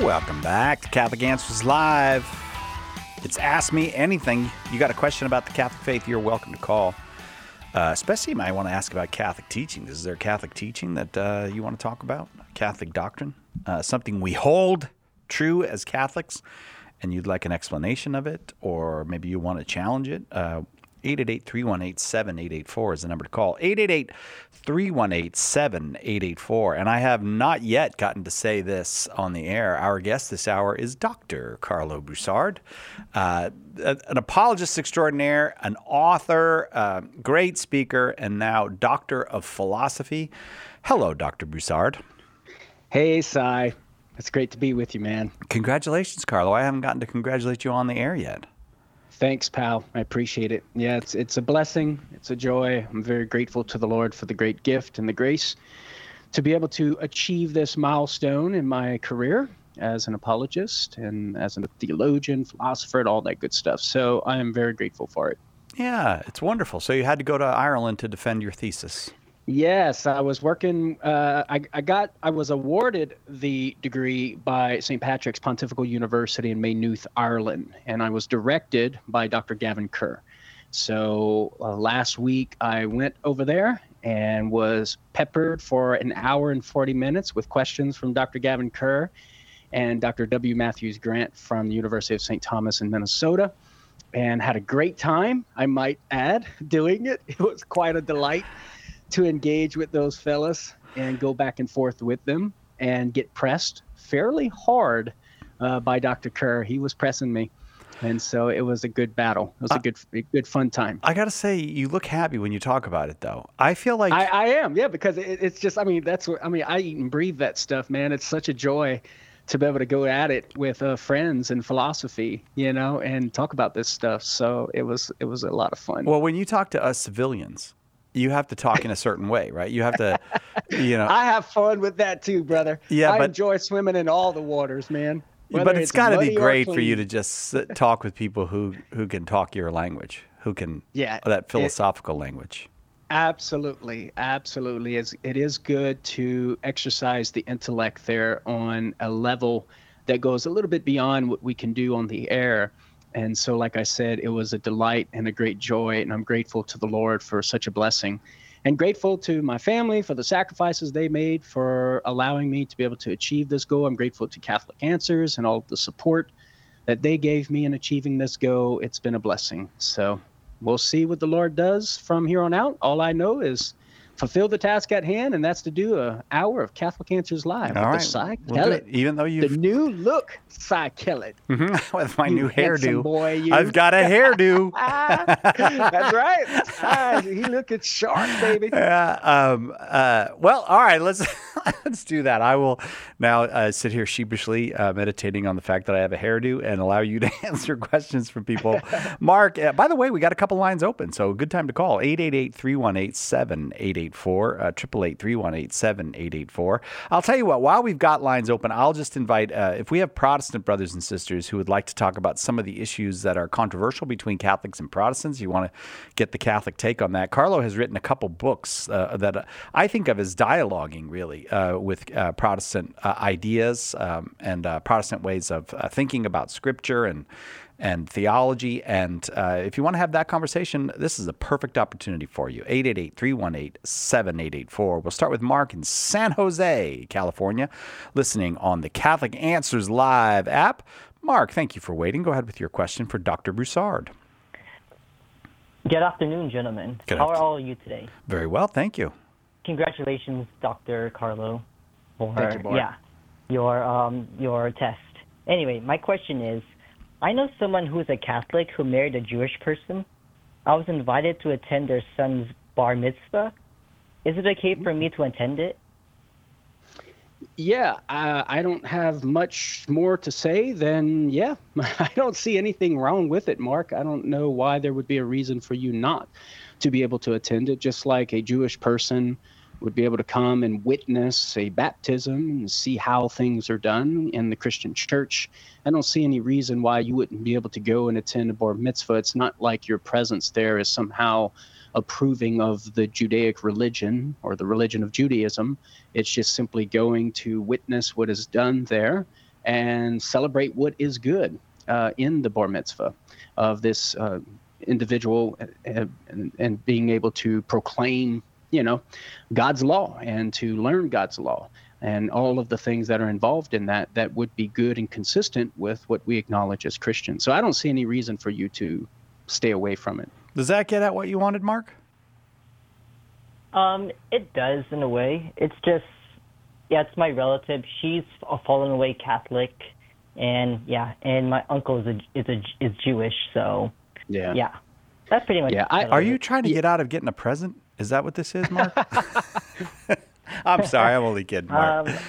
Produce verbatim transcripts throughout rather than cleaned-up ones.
Welcome back to Catholic Answers Live. It's Ask Me Anything. You got a question about the Catholic faith, you're welcome to call. Uh, especially you might want to ask about Catholic teaching. Is there Catholic teaching that uh, you want to talk about? Catholic doctrine? Uh, something we hold true as Catholics, and you'd like an explanation of it, or maybe you want to challenge it? Uh, eight eight eight, three one eight, seven eight eight four is the number to call. eight eight eight, three one eight, seven eight eight four. And I have not yet gotten to say this on the air. Our guest this hour is Doctor Carlo Broussard, uh, an apologist extraordinaire, an author, uh, great speaker, and now Doctor of Philosophy. Hello, Doctor Broussard. Hey, Cy. It's great to be with you, man. Congratulations, Carlo. I haven't gotten to congratulate you on the air yet. Thanks, pal. I appreciate it. Yeah, it's it's a blessing. It's a joy. I'm very grateful to the Lord for the great gift and the grace to be able to achieve this milestone in my career as an apologist and as a theologian, philosopher, and all that good stuff. So I am very grateful for it. Yeah, it's wonderful. So you had to go to Ireland to defend your thesis. Yes, I was working. Uh, I, I got. I was awarded the degree by Saint Patrick's Pontifical University in Maynooth, Ireland, and I was directed by Doctor Gavin Kerr. So uh, last week I went over there and was peppered for an hour and forty minutes with questions from Doctor Gavin Kerr and Doctor W. Matthews Grant from the University of Saint Thomas in Minnesota, and had a great time, I might add, doing it. It was quite a delight to engage with those fellas and go back and forth with them and get pressed fairly hard uh, by Doctor Kerr. He was pressing me. And so it was a good battle. It was uh, a good, a good fun time. I got to say, you look happy when you talk about it, though. I feel like I, I am. Yeah, because it, it's just, I mean, that's what, I mean, I eat and breathe that stuff, man. It's such a joy to be able to go at it with uh, friends and philosophy, you know, and talk about this stuff. So it was, it was a lot of fun. Well, when you talk to us civilians, you have to talk in a certain way, right? You have to, you know. I have fun with that too, brother. Yeah, I but, enjoy swimming in all the waters, man. Whether but it's, it's got to be great for you to just sit, talk with people who, who can talk your language, who can, yeah, that philosophical it, language. Absolutely, absolutely. It's, it is good to exercise the intellect there on a level that goes a little bit beyond what we can do on the air. And so, like I said, it was a delight and a great joy, and I'm grateful to the Lord for such a blessing, and grateful to my family for the sacrifices they made for allowing me to be able to achieve this goal. I'm grateful to Catholic Answers and all of the support that they gave me in achieving this goal. It's been a blessing. So we'll see what the Lord does from here on out. All I know is fulfill the task at hand, and that's to do an hour of Catholic Answers Live All with right. the Cy we'll Kellett. Even though you the new look Cy Kellett. Mm-hmm. With my you new hairdo. Boy, you. I've got a hairdo. That's right. Ah, he looking sharp, baby. Yeah. Um, uh, well, all right. Let's let's do that. I will now uh, sit here sheepishly uh, meditating on the fact that I have a hairdo and allow you to answer questions from people. Mark, uh, by the way, we got a couple lines open, so good time to call. eight eight eight, three one eight, seven eight eight four, uh, eight eight eight, three one eight, seven eight eight four. I'll tell you what, while we've got lines open, I'll just invite, uh, if we have Protestant brothers and sisters who would like to talk about some of the issues that are controversial between Catholics and Protestants, you want to get the Catholic take on that. Carlo has written a couple books uh, that I think of as dialoguing, really, uh, with uh, Protestant uh, ideas um, and uh, Protestant ways of uh, thinking about Scripture and and theology. And uh, if you want to have that conversation, this is a perfect opportunity for you. eight eight eight, three one eight, seven eight eight four. We'll start with Mark in San Jose, California, listening on the Catholic Answers Live app. Mark, thank you for waiting. Go ahead with your question for Doctor Broussard. Good afternoon, gentlemen. Good How afternoon. are all of you today? Very well, thank you. Congratulations, Doctor Carlo, for Thank you, Mark. yeah, your um your test. Anyway, my question is, I know someone who's a Catholic who married a Jewish person. I was invited to attend their son's bar mitzvah. Is it okay for me to attend it? Yeah, uh, I don't have much more to say than, yeah, I don't see anything wrong with it, Mark. I don't know why there would be a reason for you not to be able to attend it, just like a Jewish person would be able to come and witness a baptism and see how things are done in the Christian church. I don't see any reason why you wouldn't be able to go and attend a bar mitzvah. It's not like your presence there is somehow approving of the Judaic religion or the religion of Judaism. It's just simply going to witness what is done there and celebrate what is good uh, in the bar mitzvah of this uh, individual uh, and, and being able to proclaim, you know, God's law and to learn God's law and all of the things that are involved in that that would be good and consistent with what we acknowledge as Christians. So I don't see any reason for you to stay away from it. Does that get at what you wanted, Mark? Um, it does in a way. It's just, yeah, it's my relative. She's a fallen away Catholic, and yeah, and my uncle is a, is a, is Jewish, so Yeah. yeah, that's pretty much. Yeah, I- Are you trying to get out of getting a present? Is that what this is, Mark? I'm sorry, I'm only kidding, Mark. Um,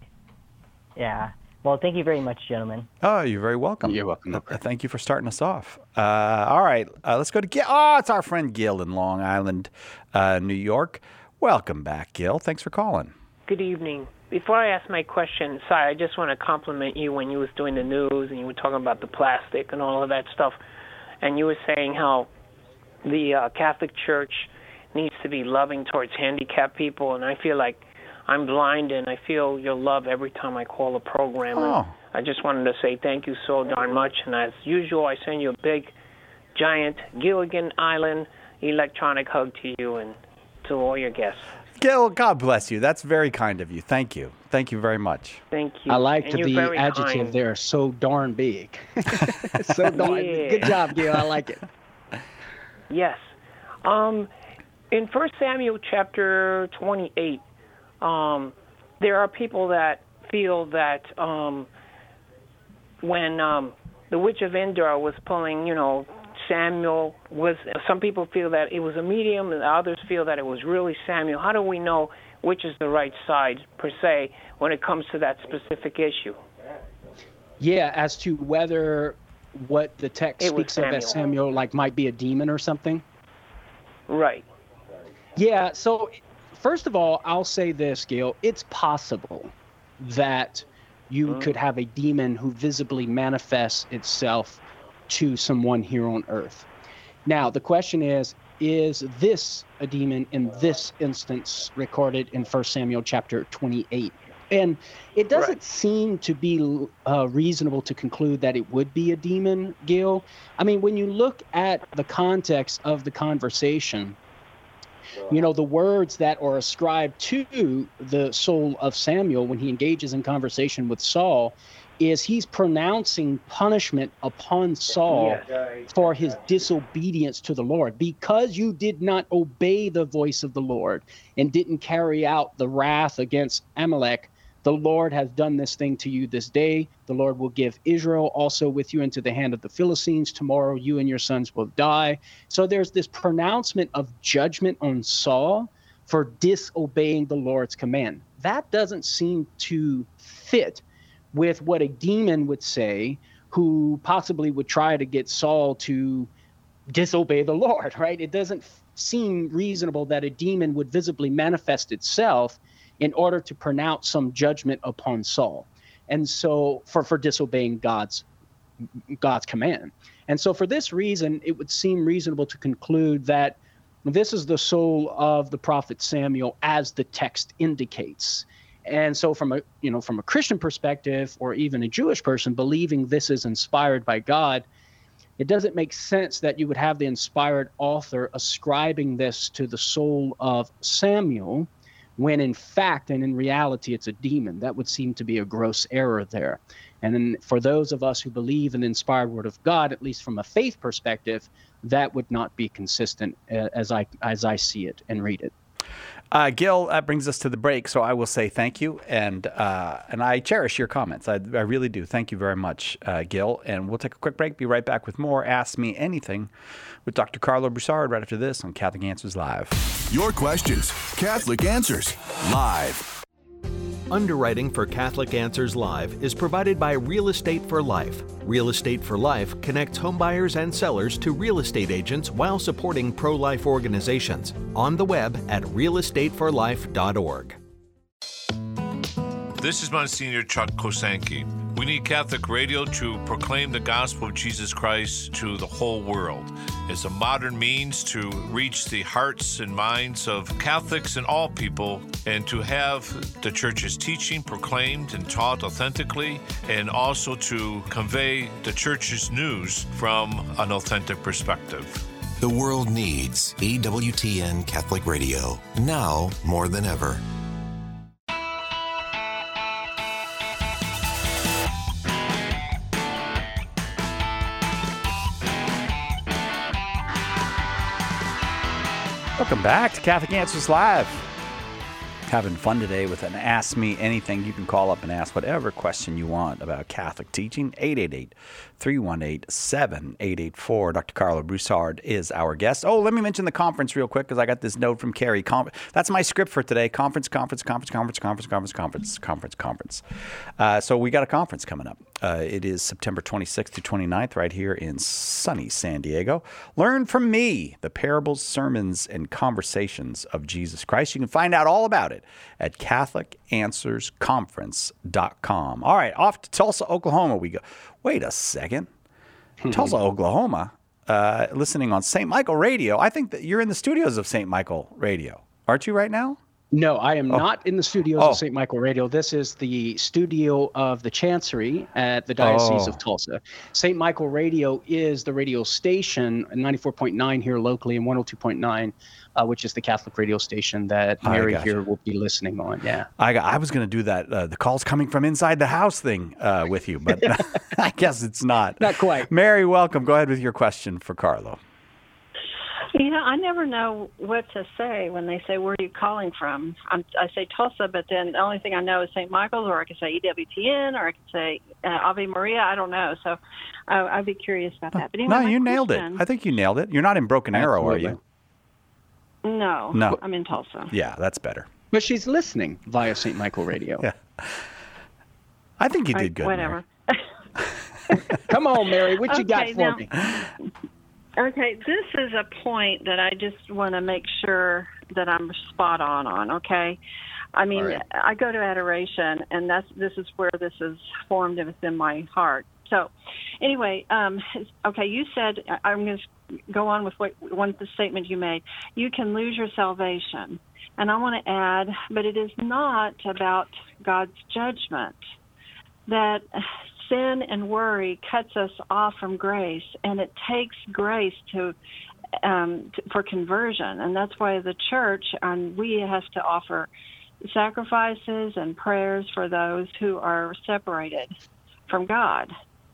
yeah. Well, thank you very much, gentlemen. Oh, you're very welcome. You're welcome. Uh, Thank you for starting us off. Uh, all right, uh, let's go to Gil. Oh, it's our friend Gil in Long Island, uh, New York. Welcome back, Gil. Thanks for calling. Good evening. Before I ask my question, sorry, I just want to compliment you when you was doing the news and you were talking about the plastic and all of that stuff, and you were saying how the uh, Catholic Church needs to be loving towards handicapped people, and I feel like I'm blind, and I feel your love every time I call a program. Oh. And I just wanted to say thank you so darn much, and as usual, I send you a big, giant Gilligan Island electronic hug to you and to all your guests. Gil, God bless you. That's very kind of you. Thank you. Thank you very much. Thank you. I liked And you're the very adjective kind. there, so darn big. so darn Yeah. Good job, Gil. I like it. Yes. Um, in First Samuel chapter twenty-eight, um, there are people that feel that um, when um, the witch of Endor was pulling, you know, Samuel was, some people feel that it was a medium, and others feel that it was really Samuel. How do we know which is the right side, per se, when it comes to that specific issue? Yeah, as to whether what the text It was speaks of as Samuel. Samuel, like, might be a demon or something. Right. Yeah, so first of all, I'll say this, Gil. It's possible that you Mm. could have a demon who visibly manifests itself to someone here on earth. Now, the question is, is this a demon in this instance recorded in First Samuel chapter twenty-eight? And it doesn't Right. seem to be uh, reasonable to conclude that it would be a demon, Gil. I mean, when you look at the context of the conversation, you know, the words that are ascribed to the soul of Samuel when he engages in conversation with Saul is he's pronouncing punishment upon Saul for his disobedience to the Lord. Because you did not obey the voice of the Lord and didn't carry out the wrath against Amalek, the Lord has done this thing to you this day. The Lord will give Israel also with you into the hand of the Philistines. Tomorrow you and your sons will die. So there's this pronouncement of judgment on Saul for disobeying the Lord's command. That doesn't seem to fit with what a demon would say, who possibly would try to get Saul to disobey the Lord, right? It doesn't f- seem reasonable that a demon would visibly manifest itself in order to pronounce some judgment upon Saul. And so for, for disobeying God's God's command. And so for this reason, it would seem reasonable to conclude that this is the soul of the prophet Samuel as the text indicates. And so from a, you know, from a Christian perspective, or even a Jewish person believing this is inspired by God, it doesn't make sense that you would have the inspired author ascribing this to the soul of Samuel, when in fact and in reality it's a demon. That would seem to be a gross error there. And then for those of us who believe in the inspired word of God, at least from a faith perspective, that would not be consistent uh, as I as I see it and read it. Uh, Gil, that brings us to the break, so I will say thank you, and uh, and I cherish your comments. I, I really do. Thank you very much, uh, Gil, and we'll take a quick break, be right back with more Ask Me Anything with Doctor Carlo Broussard right after this on Catholic Answers Live. Your questions, Catholic Answers Live. Underwriting for Catholic Answers Live is provided by Real Estate for Life. Real Estate for Life connects homebuyers and sellers to real estate agents while supporting pro-life organizations. On the web at real estate for life dot org. This is Monsignor Chuck Kosanke. We need Catholic radio to proclaim the gospel of Jesus Christ to the whole world. It's a modern means to reach the hearts and minds of Catholics and all people, and to have the Church's teaching proclaimed and taught authentically, and also to convey the Church's news from an authentic perspective. The world needs E W T N Catholic Radio, now more than ever. Welcome back to Catholic Answers Live. Having fun today with an Ask Me Anything. You can call up and ask whatever question you want about Catholic teaching. eight eight eight, three one eight, seven eight eight four. Doctor Carlo Broussard is our guest. Oh, let me mention the conference real quick because I got this note from Carrie. Con- That's my script for today. Conference, conference, conference, conference, conference, conference, conference, conference, conference. Uh, so we got a conference coming up. Uh, it is September twenty-sixth through twenty-ninth right here in sunny San Diego. Learn from me, the parables, sermons, and conversations of Jesus Christ. You can find out all about it at Catholic Answers Conference dot com. All right, off to Tulsa, Oklahoma we go. Wait a second. Tulsa, Oklahoma, uh, listening on Saint Michael Radio. I think that you're in the studios of Saint Michael Radio. Aren't you right now? No, I am oh. not in the studios oh. of Saint Michael Radio. This is the studio of the Chancery at the Diocese oh. of Tulsa. Saint Michael Radio is the radio station, ninety-four point nine here locally and one oh two point nine, uh, which is the Catholic radio station that Mary here will be listening on. Yeah, I got, I was going to do that. Uh, the calls coming from inside the house thing uh, with you, but I guess it's not. Not quite. Mary, welcome. Go ahead with your question for Carlo. You know, I never know what to say when they say, where are you calling from? I'm, I say Tulsa, but then the only thing I know is Saint Michael's, or I could say E W T N, or I could say uh, Ave Maria. I don't know. So uh, I'd be curious about that. But anyway, no, you nailed question, it. I think you nailed it. You're not in Broken Arrow, Absolutely. are you? No, No. I'm in Tulsa. Yeah, that's better. But she's listening via Saint Michael Radio. Yeah. I think you did I, good, Whatever. Come on, Mary. What you got Okay, for now- me? Okay, this is a point that I just want to make sure that I'm spot on on, okay? I mean, All right. I go to adoration, and that's this is where this is formed within my heart. So, anyway, um, okay, you said, I'm going to go on with what one the statement you made. You can lose your salvation. And I want to add, but it is not about God's judgment, that sin and worry cuts us off from grace, and it takes grace to um, to, for conversion, and that's why the church and we have to offer sacrifices and prayers for those who are separated from God.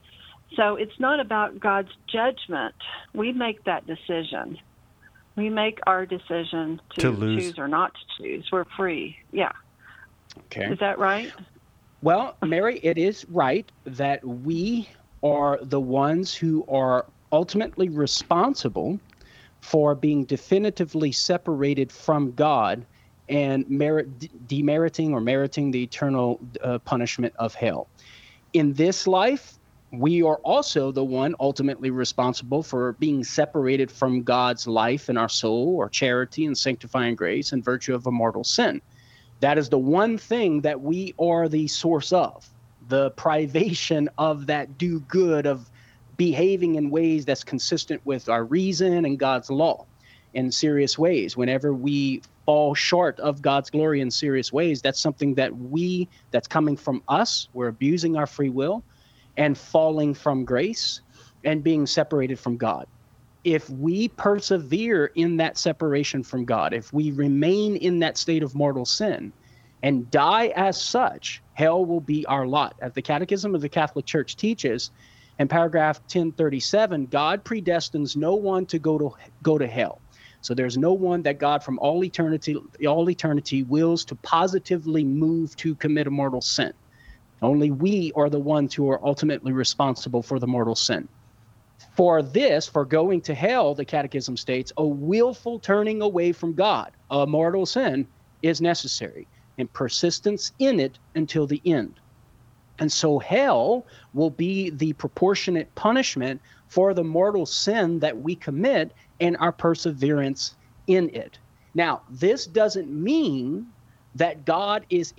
So it's not about God's judgment. We make that decision. We make our decision to, To lose. choose or not to choose. We're free. Yeah. Okay. Is that right? Well, Mary, it is right that we are the ones who are ultimately responsible for being definitively separated from God and merit, demeriting or meriting the eternal uh, punishment of hell. In this life, we are also the one ultimately responsible for being separated from God's life in our soul, or charity and sanctifying grace in virtue of a mortal sin. That is the one thing that we are the source of, the privation of that do good, of behaving in ways that's consistent with our reason and God's law in serious ways. Whenever we fall short of God's glory in serious ways, that's something that we, that's coming from us. We're abusing our free will and falling from grace and being separated from God. If we persevere in that separation from God, if we remain in that state of mortal sin and die as such, hell will be our lot. As the Catechism of the Catholic Church teaches, in paragraph ten thirty-seven, God predestines no one to go to go to hell. So there's no one that God from all eternity, all eternity wills to positively move to commit a mortal sin. Only we are the ones who are ultimately responsible for the mortal sin. For this, for going to hell, the Catechism states, a willful turning away from God, a mortal sin, is necessary, and persistence in it until the end. And so hell will be the proportionate punishment for the mortal sin that we commit and our perseverance in it. Now, this doesn't mean that God is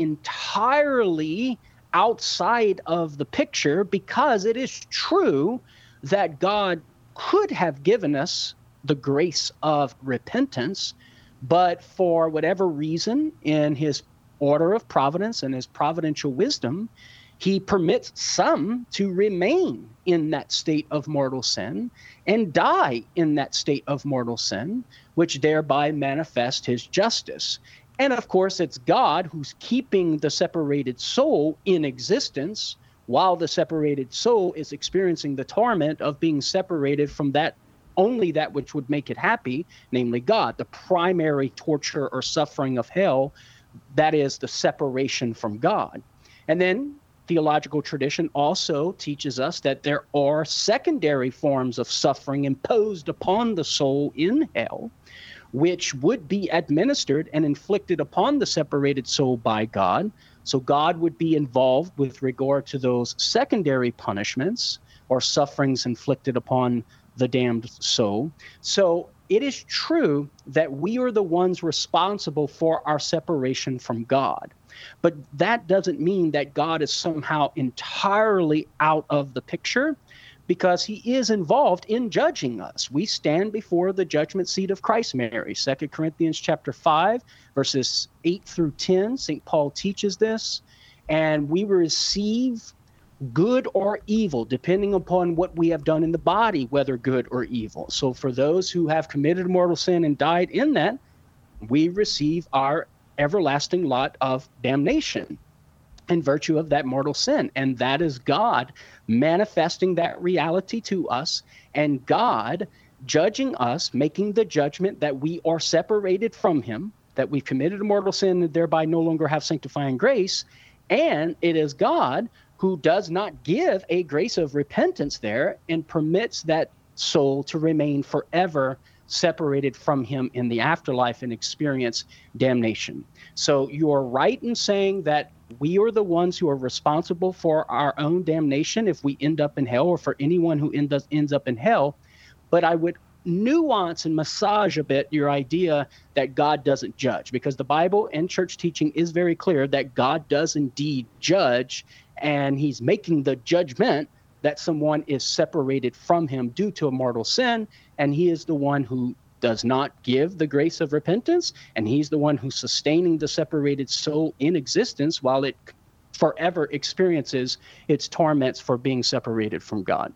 entirely outside of the picture, because it is true that God could have given us the grace of repentance, but for whatever reason, in his order of providence and his providential wisdom, he permits some to remain in that state of mortal sin and die in that state of mortal sin, which thereby manifest his justice. And of course, it's God who's keeping the separated soul in existence while the separated soul is experiencing the torment of being separated from that, only that which would make it happy, namely God, the primary torture or suffering of hell, that is the separation from God. And then theological tradition also teaches us that there are secondary forms of suffering imposed upon the soul in hell, which would be administered and inflicted upon the separated soul by God. So God would be involved with regard to those secondary punishments or sufferings inflicted upon the damned soul. So it is true that we are the ones responsible for our separation from God. But that doesn't mean that God is somehow entirely out of the picture, because he is involved in judging us. We stand before the judgment seat of Christ, Mary. Second Corinthians chapter five, verses eight through ten, Saint Paul teaches this, and we receive good or evil, depending upon what we have done in the body, whether good or evil. So for those who have committed mortal sin and died in that, we receive our everlasting lot of damnation in virtue of that mortal sin. And that is God manifesting that reality to us, and God judging us, making the judgment that we are separated from him, that we've committed a mortal sin and thereby no longer have sanctifying grace. And it is God who does not give a grace of repentance there and permits that soul to remain forever separated from him in the afterlife and experience damnation. So you are right in saying that we are the ones who are responsible for our own damnation if we end up in hell, or for anyone who end up, ends up in hell. But I would nuance and massage a bit your idea that God doesn't judge, because the Bible and church teaching is very clear that God does indeed judge, and he's making the judgment that someone is separated from him due to a mortal sin, and he is the one who does not give the grace of repentance, and he's the one who's sustaining the separated soul in existence while it forever experiences its torments for being separated from God.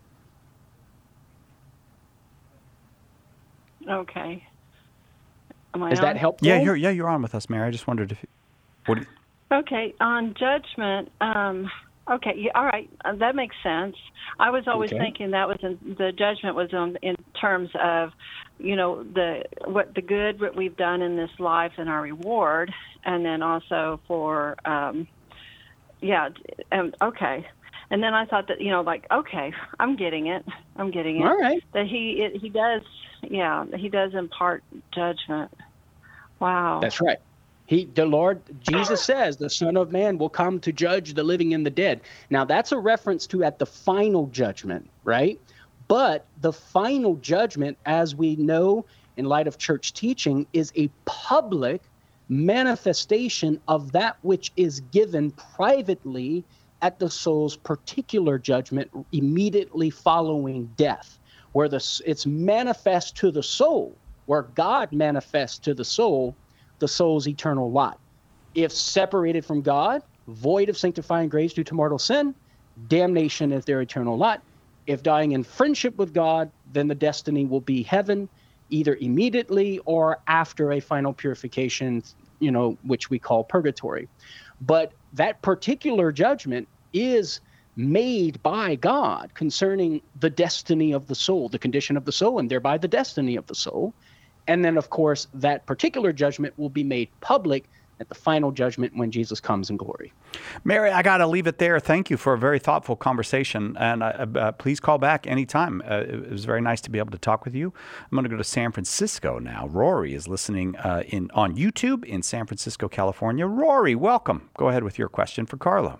Okay. Am I Is on? that helpful? Yeah, you're yeah you're on with us, Mary. I just wondered if. What do you, Okay, on judgment, um, okay, yeah, all right, uh, that makes sense. I was always Okay. thinking that was in, the judgment was on, in terms of, you know, the what the good that we've done in this life and our reward, and then also for, um, yeah, um, okay. And then I thought that, you know, like, okay, I'm getting it, I'm getting it. All right. That he it, he does, yeah, he does impart judgment. Wow. That's right. He, the Lord, Jesus says, the Son of Man will come to judge the living and the dead. Now, that's a reference to at the final judgment, right? But the final judgment, as we know in light of church teaching, is a public manifestation of that which is given privately at the soul's particular judgment immediately following death, where the, it's manifest to the soul, where God manifests to the soul the soul's eternal lot. If separated from God, void of sanctifying grace due to mortal sin, damnation is their eternal lot. If dying in friendship with God, then the destiny will be heaven, either immediately or after a final purification, you know, which we call purgatory. But that particular judgment is made by God concerning the destiny of the soul, the condition of the soul, and thereby the destiny of the soul. And then, of course, that particular judgment will be made public at the final judgment when Jesus comes in glory. Mary, I got to leave it there. Thank you for a very thoughtful conversation. And uh, uh, please call back anytime. Uh, it was very nice to be able to talk with you. I'm going to go to San Francisco now. Rory is listening uh, in on YouTube in San Francisco, California. Rory, welcome. Go ahead with your question for Carlo.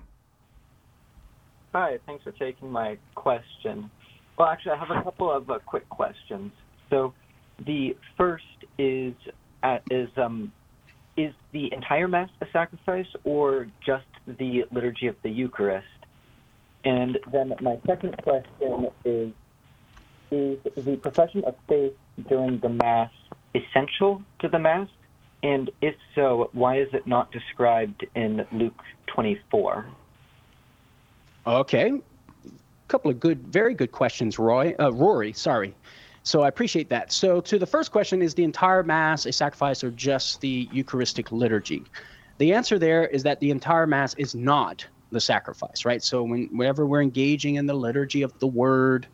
Hi, thanks for taking my question. Well, actually, I have a couple of uh, quick questions. So the first is, uh, is um, is the entire Mass a sacrifice or just the liturgy of the Eucharist? And then my second question is, is the profession of faith during the Mass essential to the Mass? And if so, why is it not described in Luke twenty-four? Okay. A couple of good, very good questions, Roy. Uh, Rory, sorry. So I appreciate that. So to the first question, is the entire Mass a sacrifice or just the Eucharistic liturgy? The answer there is that the entire Mass is not the sacrifice, right? So when, whenever we're engaging in the liturgy of the Word,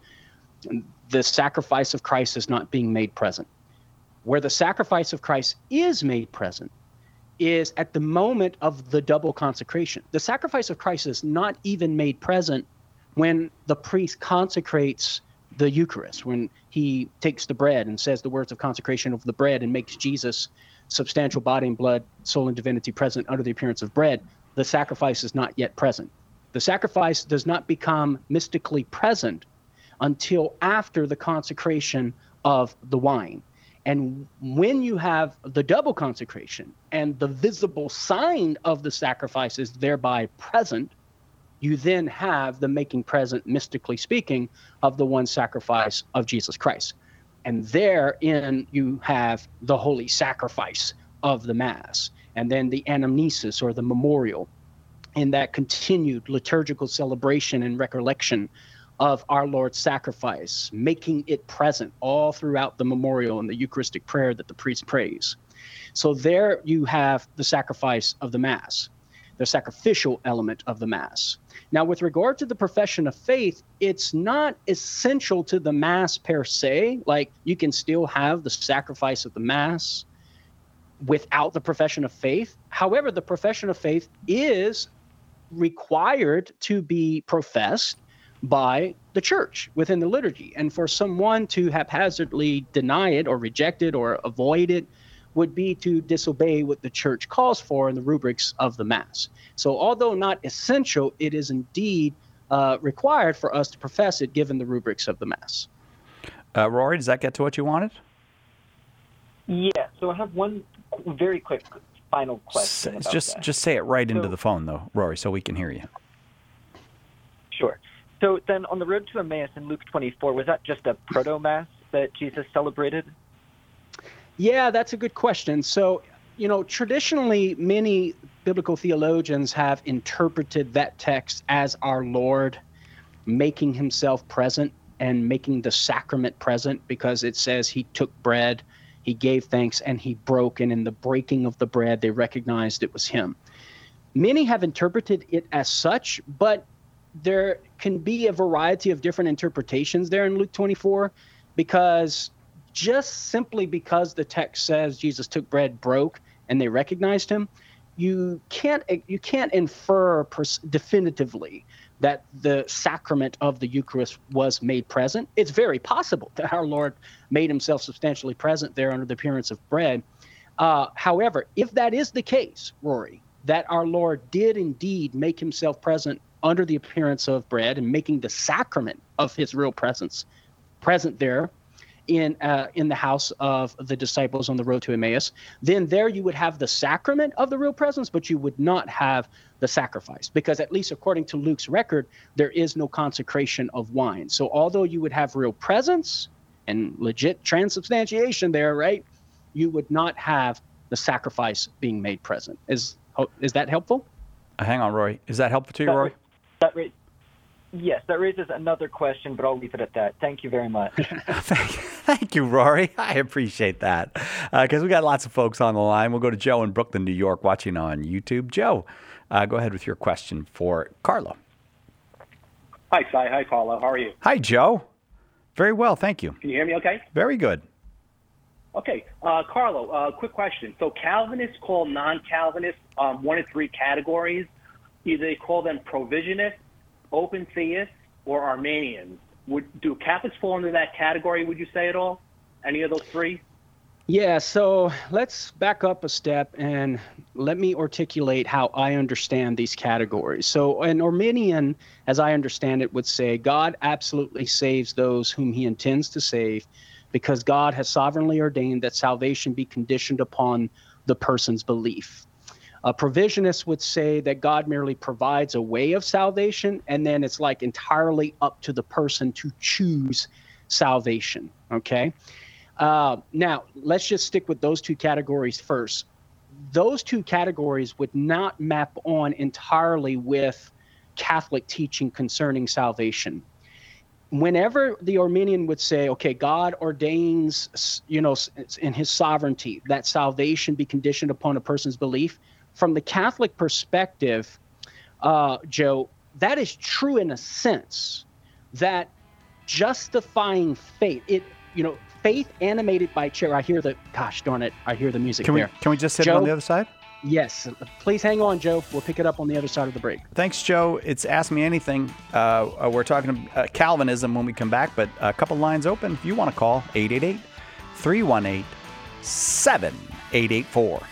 the sacrifice of Christ is not being made present. Where the sacrifice of Christ is made present is at the moment of the double consecration. The sacrifice of Christ is not even made present when the priest consecrates the Eucharist, when he takes the bread and says the words of consecration over the bread and makes Jesus' substantial body and blood, soul and divinity present under the appearance of bread. The sacrifice is not yet present. The sacrifice does not become mystically present until after the consecration of the wine. And when you have the double consecration and the visible sign of the sacrifice is thereby present, you then have the making present, mystically speaking, of the one sacrifice of Jesus Christ. And therein you have the holy sacrifice of the Mass, and then the anamnesis or the memorial, in that continued liturgical celebration and recollection of our Lord's sacrifice, making it present all throughout the memorial and the Eucharistic prayer that the priest prays. So there you have the sacrifice of the Mass, the sacrificial element of the Mass. Now, with regard to the profession of faith, it's not essential to the Mass per se. Like, you can still have the sacrifice of the Mass without the profession of faith. However, the profession of faith is required to be professed by the church within the liturgy. And for someone to haphazardly deny it or reject it or avoid it would be to disobey what the church calls for in the rubrics of the Mass. So although not essential, it is indeed uh, required for us to profess it given the rubrics of the Mass. Uh, Rory, does that get to what you wanted? Yeah, so I have one very quick final question. S- about just that. just say it right so, into the phone, though, Rory, so we can hear you. Sure. So then on the road to Emmaus in Luke twenty-four, was that just a proto-Mass that Jesus celebrated? Yeah, that's a good question. So, you know, traditionally, many biblical theologians have interpreted that text as our Lord making himself present and making the sacrament present, because it says he took bread, he gave thanks, and he broke, and in the breaking of the bread, they recognized it was him. Many have interpreted it as such, but there can be a variety of different interpretations there in Luke twenty-four, because just simply because the text says Jesus took bread, broke, and they recognized him, you can't you can't infer pers- definitively that the sacrament of the Eucharist was made present. It's very possible that our Lord made himself substantially present there under the appearance of bread. Uh, however, if that is the case, Rory, that our Lord did indeed make himself present under the appearance of bread and making the sacrament of his real presence present there in uh, in the house of the disciples on the road to Emmaus, then there you would have the sacrament of the real presence, but you would not have the sacrifice, because at least according to Luke's record, there is no consecration of wine. So although you would have real presence and legit transubstantiation there, right, you would not have the sacrifice being made present. Is is that helpful? Uh, hang on, Rory. Is that helpful to you, That, Rory? That ra- yes, that raises another question, but I'll leave it at that. Thank you very much. thank, thank you, Rory. I appreciate that, because uh, we got lots of folks on the line. We'll go to Joe in Brooklyn, New York, watching on YouTube. Joe, uh, go ahead with your question for Carlo. Hi, Cy. Hi, Carlo. How are you? Hi, Joe. Very well, thank you. Can you hear me okay? Very good. Okay. Uh, Carlo, uh, quick question. So Calvinists call non-Calvinists um, one of three categories. Either they call them provisionists, open theists, or Armenians. Would do Catholics fall into that category, would you say at all? Any of those three? Yeah, so let's back up a step and let me articulate how I understand these categories. So an Arminian, as I understand it, would say God absolutely saves those whom he intends to save, because God has sovereignly ordained that salvation be conditioned upon the person's belief. A provisionist would say that God merely provides a way of salvation, and then it's like entirely up to the person to choose salvation, okay? Uh, now, let's just stick with those two categories first. Those two categories would not map on entirely with Catholic teaching concerning salvation. Whenever the Arminian would say, okay, God ordains, you know, in his sovereignty that salvation be conditioned upon a person's belief, from the Catholic perspective, uh, Joe, that is true in a sense that justifying faith, it, you know, faith animated by charity. I hear the, gosh darn it, I hear the music can there. We, can we just hit Joe, it on the other side? Yes. Please hang on, Joe. We'll pick it up on the other side of the break. Thanks, Joe. It's Ask Me Anything. Uh, we're talking uh, Calvinism when we come back, but a couple lines open. If you want to call, eight eight eight, three one eight, seven eight eight four.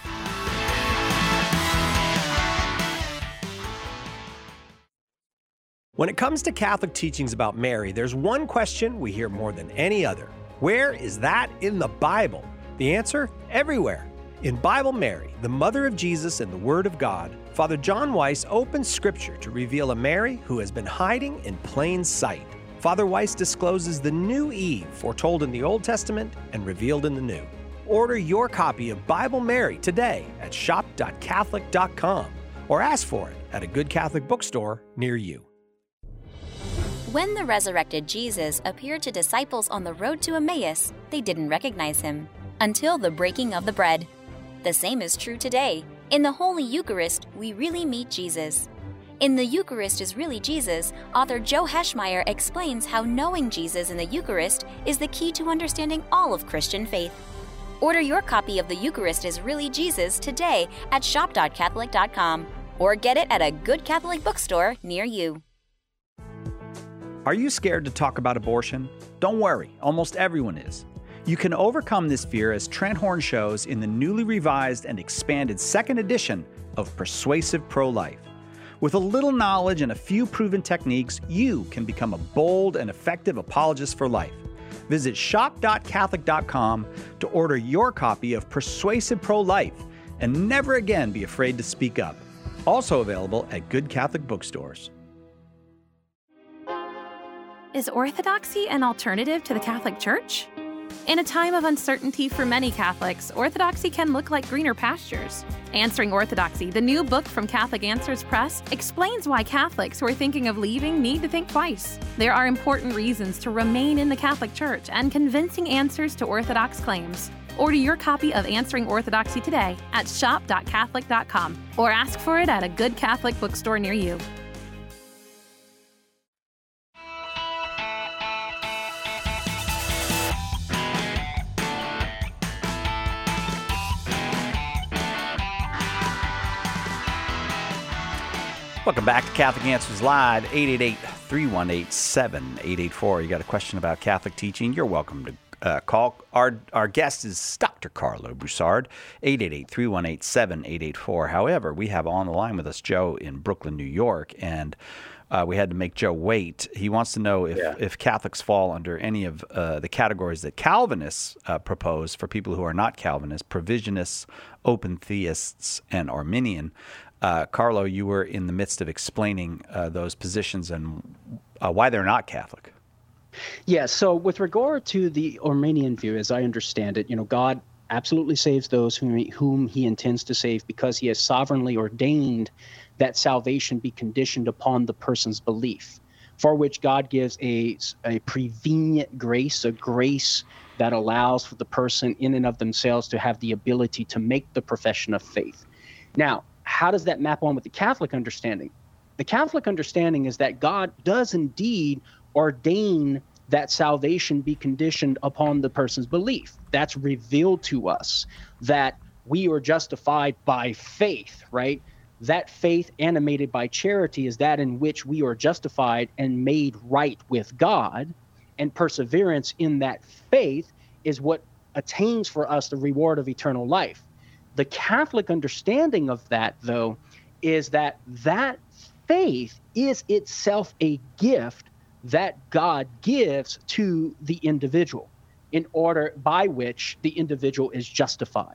When it comes to Catholic teachings about Mary, there's one question we hear more than any other. Where is that in the Bible? The answer? Everywhere. In Bible Mary, the Mother of Jesus and the Word of God, Father John Weiss opens Scripture to reveal a Mary who has been hiding in plain sight. Father Weiss discloses the new Eve foretold in the Old Testament and revealed in the New. Order your copy of Bible Mary today at shop dot catholic dot com or ask for it at a good Catholic bookstore near you. When the resurrected Jesus appeared to disciples on the road to Emmaus, they didn't recognize him until the breaking of the bread. The same is true today. In the Holy Eucharist, we really meet Jesus. In The Eucharist is Really Jesus, author Joe Heschmeyer explains how knowing Jesus in the Eucharist is the key to understanding all of Christian faith. Order your copy of The Eucharist is Really Jesus today at shop dot catholic dot com or get it at a good Catholic bookstore near you. Are you scared to talk about abortion? Don't worry, almost everyone is. You can overcome this fear as Trent Horn shows in the newly revised and expanded second edition of Persuasive Pro-Life. With a little knowledge and a few proven techniques, you can become a bold and effective apologist for life. Visit shop dot catholic dot com to order your copy of Persuasive Pro-Life and never again be afraid to speak up. Also available at good Catholic bookstores. Is orthodoxy an alternative to the Catholic Church? In a time of uncertainty for many Catholics, orthodoxy can look like greener pastures. Answering Orthodoxy, the new book from Catholic Answers Press, explains why Catholics who are thinking of leaving need to think twice. There are important reasons to remain in the Catholic Church and convincing answers to Orthodox claims. Order your copy of Answering Orthodoxy today at shop dot catholic dot com or ask for it at a good Catholic bookstore near you. Welcome back to Catholic Answers Live, eight eight eight, three one eight, seven eight eight four. You got a question about Catholic teaching, you're welcome to uh, call. Our our guest is Doctor Carlo Broussard, eight eight eight, three one eight, seven eight eight four. However, we have on the line with us Joe in Brooklyn, New York, and uh, we had to make Joe wait. He wants to know if, yeah. if Catholics fall under any of uh, the categories that Calvinists uh, propose for people who are not Calvinists, provisionists, open theists, and Arminian. Uh, Carlo, you were in the midst of explaining uh, those positions and uh, why they're not Catholic. Yeah, so with regard to the Arminian view, as I understand it, you know, God absolutely saves those whom he, whom he intends to save because he has sovereignly ordained that salvation be conditioned upon the person's belief, for which God gives a, a prevenient grace, a grace that allows for the person in and of themselves to have the ability to make the profession of faith. Now, how does that map on with the Catholic understanding? The Catholic understanding is that God does indeed ordain that salvation be conditioned upon the person's belief. That's revealed to us, that we are justified by faith, right? That faith animated by charity is that in which we are justified and made right with God, and perseverance in that faith is what attains for us the reward of eternal life. The Catholic understanding of that, though, is that that faith is itself a gift that God gives to the individual in order by which the individual is justified.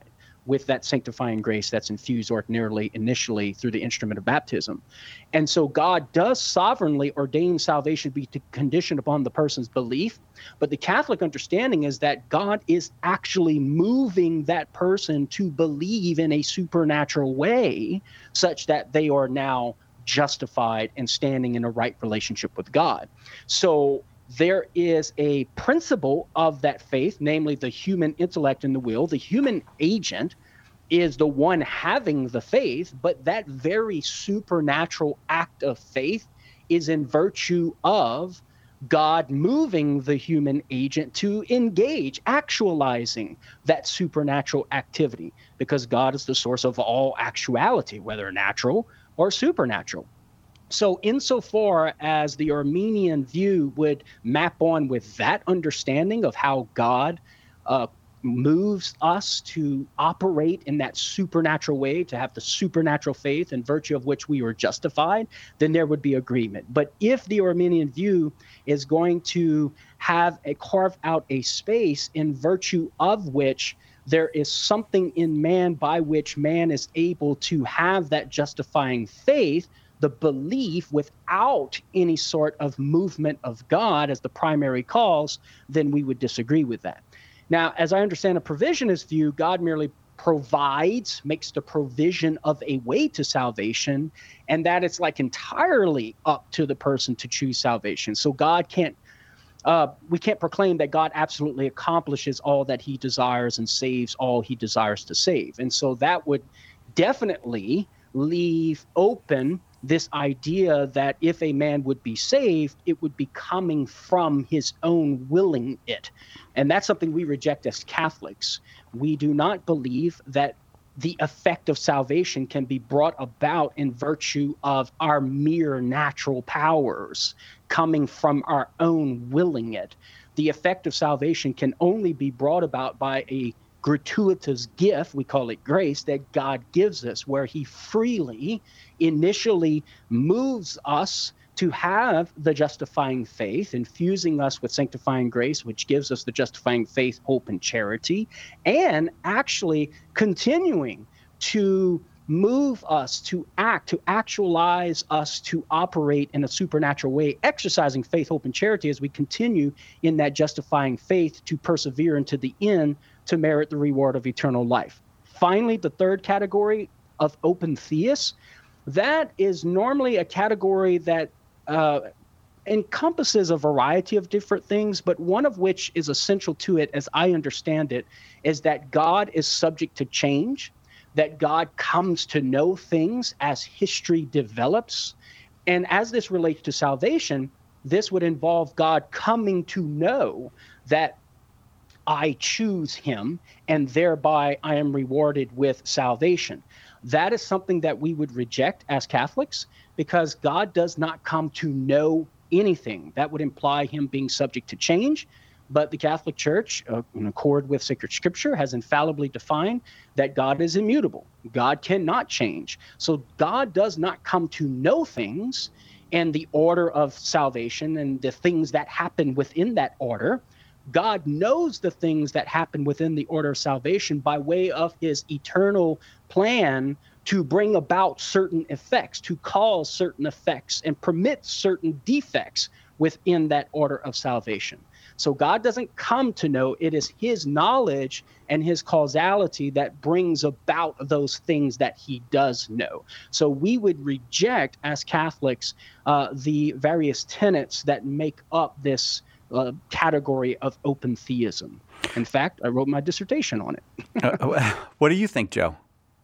with that sanctifying grace that's infused ordinarily initially through the instrument of baptism. And so God does sovereignly ordain salvation be conditioned upon the person's belief. But the Catholic understanding is that God is actually moving that person to believe in a supernatural way such that they are now justified and standing in a right relationship with God. So there is a principle of that faith, namely the human intellect and the will. The human agent is the one having the faith, but that very supernatural act of faith is in virtue of God moving the human agent to engage, actualizing that supernatural activity, because God is the source of all actuality, whether natural or supernatural. So insofar as the Armenian view would map on with that understanding of how God uh, moves us to operate in that supernatural way, to have the supernatural faith in virtue of which we were justified, then there would be agreement. But if the Armenian view is going to have a carve out a space in virtue of which there is something in man by which man is able to have that justifying faith, the belief without any sort of movement of God as the primary cause, then we would disagree with that. Now, as I understand a provisionist view, God merely provides, makes the provision of a way to salvation, and that it's like entirely up to the person to choose salvation. So God can't, uh, we can't proclaim that God absolutely accomplishes all that he desires and saves all he desires to save. And so that would definitely leave open this idea that if a man would be saved, it would be coming from his own willing it. And that's something we reject as Catholics. We do not believe that the effect of salvation can be brought about in virtue of our mere natural powers coming from our own willing it. The effect of salvation can only be brought about by a gratuitous gift, we call it grace, that God gives us, where he freely initially moves us to have the justifying faith, infusing us with sanctifying grace, which gives us the justifying faith, hope, and charity, and actually continuing to move us to act, to actualize us to operate in a supernatural way, exercising faith, hope, and charity as we continue in that justifying faith to persevere into the end to merit the reward of eternal life. Finally, the third category of open theists, that is normally a category that uh, encompasses a variety of different things, but one of which is essential to it, as I understand it, is that God is subject to change, that God comes to know things as history develops. And as this relates to salvation, this would involve God coming to know that I choose him, and thereby I am rewarded with salvation. That is something that we would reject as Catholics, because God does not come to know anything. That would imply him being subject to change. But the Catholic Church, uh, in accord with sacred scripture, has infallibly defined that God is immutable. God cannot change. So God does not come to know things and the order of salvation and the things that happen within that order. God knows the things that happen within the order of salvation by way of his eternal plan to bring about certain effects, to cause certain effects, and permit certain defects within that order of salvation. So God doesn't come to know, it is his knowledge and his causality that brings about those things that he does know. So we would reject, as Catholics, uh, the various tenets that make up this uh, category of open theism. In fact, I wrote my dissertation on it. uh, what do you think, Joe?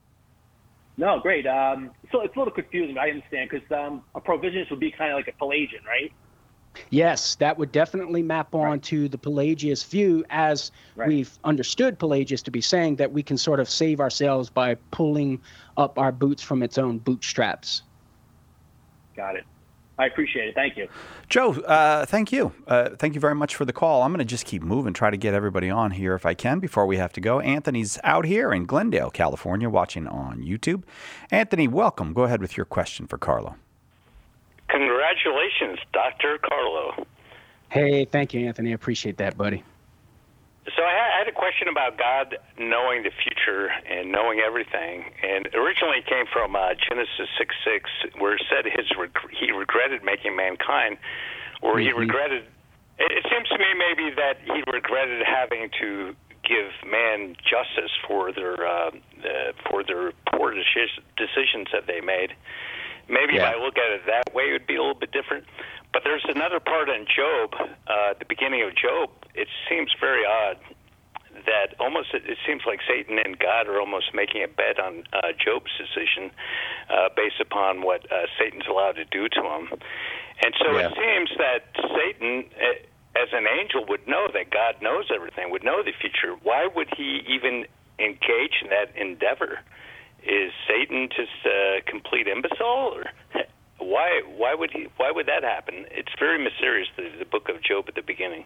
No, great. Um, so it's a little confusing, I understand, because um, a provisionist would be kind of like a Pelagian, right? Yes, that would definitely map on right. to the Pelagius view, as right. we've understood Pelagius to be saying that we can sort of save ourselves by pulling up our boots from its own bootstraps. Got it. I appreciate it. Thank you. Joe, uh, thank you. Uh, thank you very much for the call. I'm going to just keep moving, try to get everybody on here if I can before we have to go. Anthony's out here in Glendale, California, watching on YouTube. Anthony, welcome. Go ahead with your question for Carlo. Congratulations, Doctor Carlo. Hey, thank you, Anthony. I appreciate that, buddy. So I had a question about God knowing the future. future and knowing everything. And originally it came from uh, Genesis six six, where it said his reg- he regretted making mankind, or mm-hmm. he regretted. It, it seems to me maybe that he regretted having to give man justice for their uh, uh, for their poor deci- decisions that they made. Maybe yeah. if I look at it that way, it would be a little bit different. But there's another part in Job, uh, at the beginning of Job. It seems very odd that almost it, it seems like Satan and God are almost making a bet on uh, Job's decision uh, based upon what uh, Satan's allowed to do to him. And so yeah. it seems that Satan, uh, as an angel, would know that God knows everything, would know the future. Why would he even engage in that endeavor? Is Satan just a complete imbecile, or why? Why would he? Why would that happen? It's very mysterious. The, the book of Job at the beginning.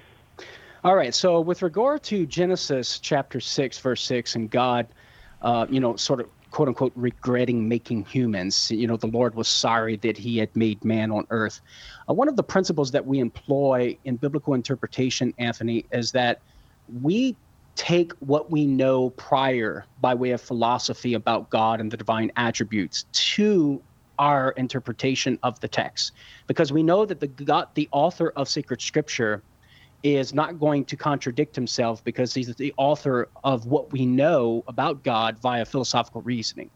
All right. So, with regard to Genesis chapter six, verse six, and God, uh, you know, sort of quote unquote regretting making humans. You know, the Lord was sorry that He had made man on earth. Uh, one of the principles that we employ in biblical interpretation, Anthony, is that we take what we know prior by way of philosophy about God and the divine attributes to our interpretation of the text, because we know that the God, the author of sacred scripture, is not going to contradict himself, because he's the author of what we know about God via philosophical reasoning.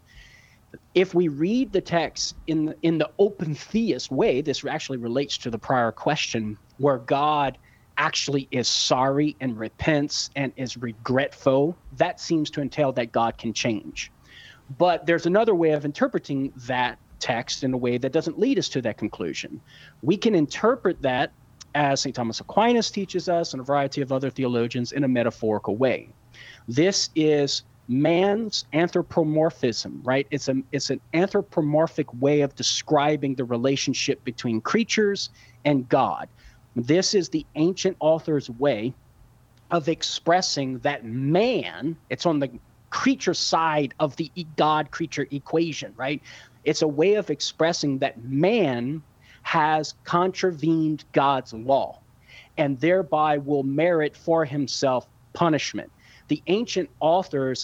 If we read the text in the, in the open theist way, this actually relates to the prior question, where God actually is sorry and repents and is regretful. That seems to entail that God can change. But there's another way of interpreting that text in a way that doesn't lead us to that conclusion. We can interpret that, as Saint Thomas Aquinas teaches us and a variety of other theologians, in a metaphorical way. This is man's anthropomorphism, right? It's a it's an anthropomorphic way of describing the relationship between creatures and God. This is the ancient author's way of expressing that man, it's on the creature side of the God-creature equation, right? It's a way of expressing that man has contravened God's law and thereby will merit for himself punishment. The ancient authors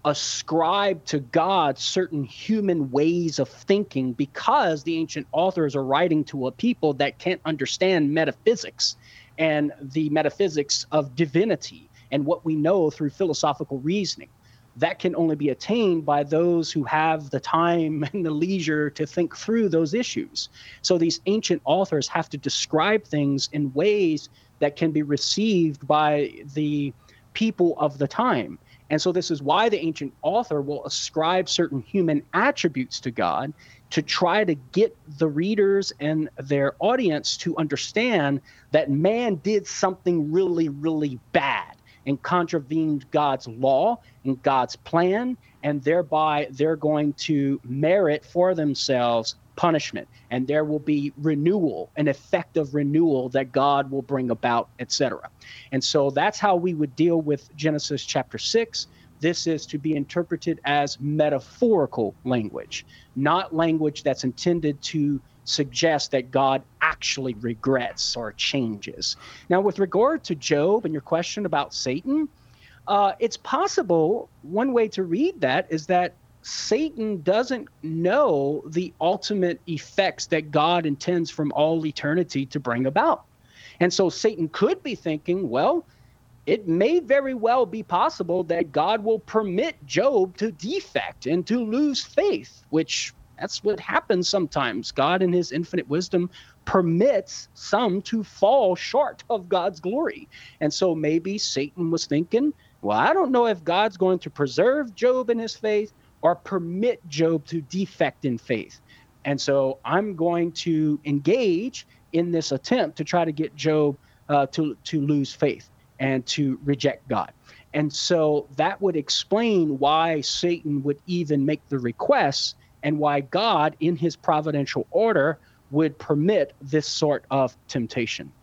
ascribe to God certain human ways of thinking, because the ancient authors are writing to a people that can't understand metaphysics and the metaphysics of divinity and what we know through philosophical reasoning. That can only be attained by those who have the time and the leisure to think through those issues. So these ancient authors have to describe things in ways that can be received by the people of the time. And so this is why the ancient author will ascribe certain human attributes to God, to try to get the readers and their audience to understand that man did something really, really bad and contravened God's law and God's plan, and thereby they're going to merit for themselves punishment, and there will be renewal, an effect of renewal that God will bring about, et cetera. And so that's how we would deal with Genesis chapter six. This is to be interpreted as metaphorical language, not language that's intended to suggest that God actually regrets or changes. Now, with regard to Job and your question about Satan, uh, it's possible one way to read that is that Satan doesn't know the ultimate effects that God intends from all eternity to bring about. And so Satan could be thinking, well, it may very well be possible that God will permit Job to defect and to lose faith, which that's what happens sometimes. God in his infinite wisdom permits some to fall short of God's glory. And so maybe Satan was thinking, well, I don't know if God's going to preserve Job in his faith or permit Job to defect in faith. And so I'm going to engage in this attempt to try to get Job uh, to, to lose faith and to reject God. And so that would explain why Satan would even make the request, and why God, in his providential order, would permit this sort of temptation.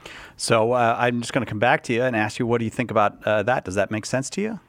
So uh, I'm just going to come back to you and ask you, what do you think about uh, that? Does that make sense to you?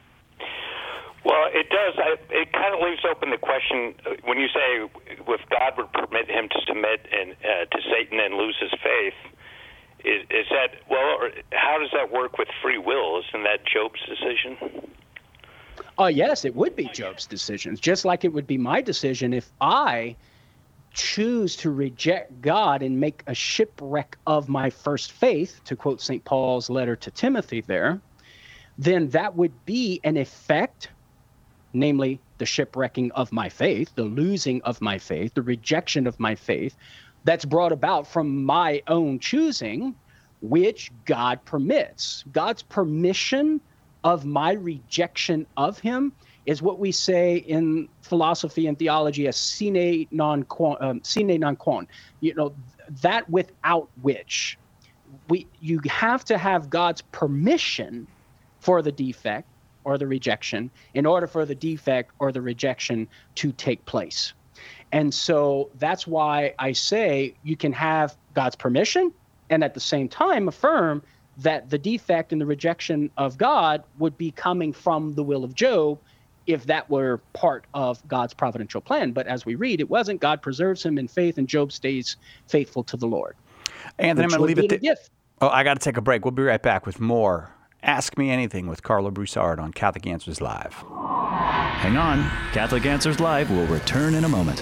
Well, it does. I, it kind of leaves open the question, when you say if God would permit him to submit and, uh, to Satan and lose his faith, is, is that, well, or how does that work with free will? Isn't that Job's decision? Oh, yes, it would be Job's decision, just like it would be my decision if I choose to reject God and make a shipwreck of my first faith, to quote Saint Paul's letter to Timothy there, then that would be an effect, namely the shipwrecking of my faith, the losing of my faith, the rejection of my faith, that's brought about from my own choosing, which God permits. God's permission of my rejection of him is what we say in philosophy and theology as sine non qua, um, sine non qua. You know, that without which we you have to have God's permission for the defect or the rejection in order for the defect or the rejection to take place. And so that's why I say you can have God's permission and at the same time affirm that the defect and the rejection of God would be coming from the will of Job if that were part of God's providential plan. But as we read, it wasn't. God preserves him in faith, and Job stays faithful to the Lord. Anthony, I'm going to leave it there. Oh, I got to take a break. We'll be right back with more Ask Me Anything with Karlo Broussard on Catholic Answers Live. Hang on. Catholic Answers Live will return in a moment.